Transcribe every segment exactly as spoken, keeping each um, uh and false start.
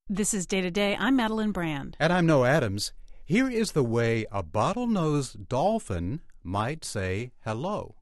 This is Day to Day. I'm Madeline Brand. And I'm Noah Adams. Here is the way a bottlenose dolphin might say hello.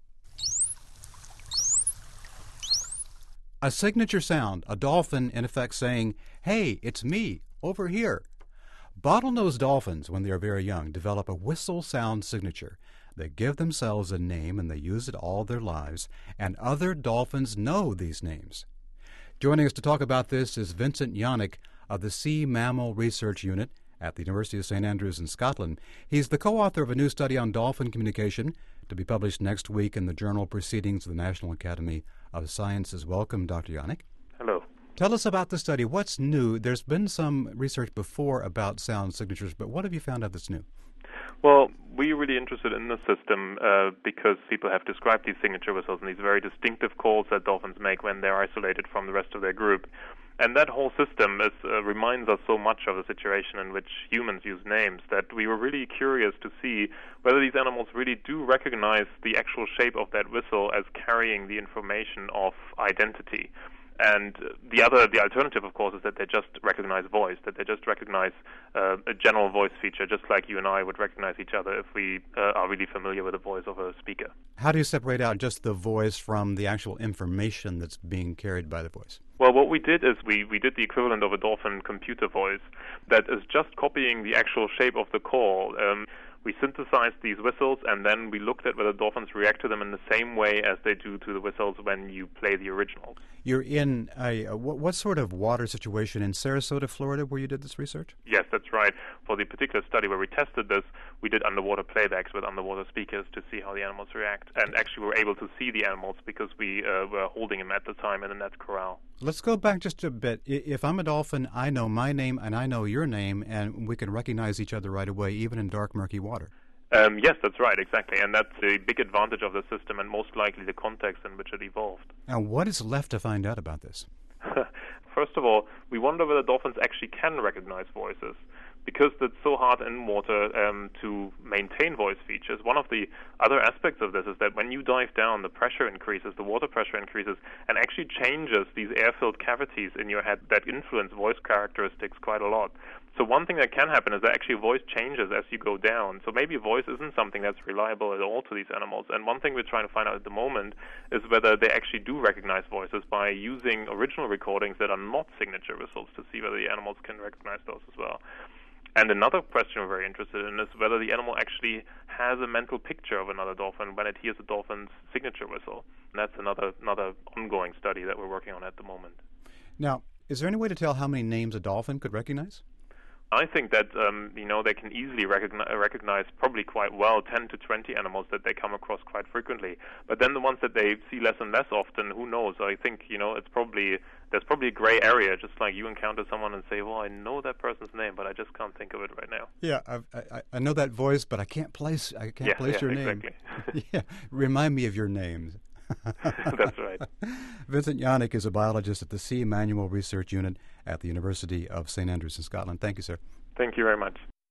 A signature sound, a dolphin in effect saying, "Hey, it's me, over here." Bottlenose dolphins, when they are very young, develop a whistle sound signature. They give themselves a name and they use it all their lives, and other dolphins know these names. Joining us to talk about this is Vincent Yannick of the Sea Mammal Research Unit at the University of Saint Andrews in Scotland. He's the co-author of a new study on dolphin communication to be published next week in the journal Proceedings of the National Academy of Sciences. Welcome, Doctor Yannick. Hello. Tell us about the study. What's new? There's been some research before about sound signatures, but what have you found out that's new? Well, we're really interested in the system uh, because people have described these signature whistles and these very distinctive calls that dolphins make when they're isolated from the rest of their group. And that whole system is, uh, reminds us so much of the situation in which humans use names that we were really curious to see whether these animals really do recognize the actual shape of that whistle as carrying the information of identity. And the other, the alternative, of course, is that they just recognize voice, that they just recognize uh, a general voice feature, just like you and I would recognize each other if we uh, are really familiar with the voice of a speaker. How do you separate out just the voice from the actual information that's being carried by the voice? Well, what we did is we, we did the equivalent of a dolphin computer voice that is just copying the actual shape of the call. Um, we synthesized these whistles, and then we looked at whether dolphins react to them in the same way as they do to the whistles when you play the originals. You're in a, a what, what sort of water situation in Sarasota, Florida, where you did this research? Yes, that's right. For the particular study where we tested this, we did underwater playbacks with underwater speakers to see how the animals react. And actually we were able to see the animals because we uh, were holding them at the time in a net corral. Let's go back just a bit. If I'm a dolphin, I know my name and I know your name, and we can recognize each other right away, even in dark, murky water. Um, yes, that's right, exactly. And that's a big advantage of the system and most likely the context in which it evolved. Now, what is left to find out about this? First of all, we wonder whether dolphins actually can recognize voices. Because it's so hard in water um, to maintain voice features, one of the other aspects of this is that when you dive down, the pressure increases, the water pressure increases, and actually changes these air-filled cavities in your head that influence voice characteristics quite a lot. So one thing that can happen is that actually voice changes as you go down. So maybe voice isn't something that's reliable at all to these animals. And one thing we're trying to find out at the moment is whether they actually do recognize voices by using original recordings that are not signature whistles to see whether the animals can recognize those as well. And another question we're very interested in is whether the animal actually has a mental picture of another dolphin when it hears a dolphin's signature whistle. And that's another another ongoing study that we're working on at the moment. Now, is there any way to tell how many names a dolphin could recognize? I think that um, you know they can easily recognize, recognize probably quite well ten to twenty animals that they come across quite frequently. But then the ones that they see less and less often, who knows? I think you know it's probably there's probably a gray area, just like you encounter someone and say, "Well, I know that person's name, but I just can't think of it right now." Yeah, I've, I I know that voice, but I can't place I can't yeah, place yeah, your name. Exactly. yeah, remind me of your names. That's right. Vincent Yannick is a biologist at the Sea Mammal Research Unit at the University of Saint Andrews in Scotland. Thank you, sir. Thank you very much.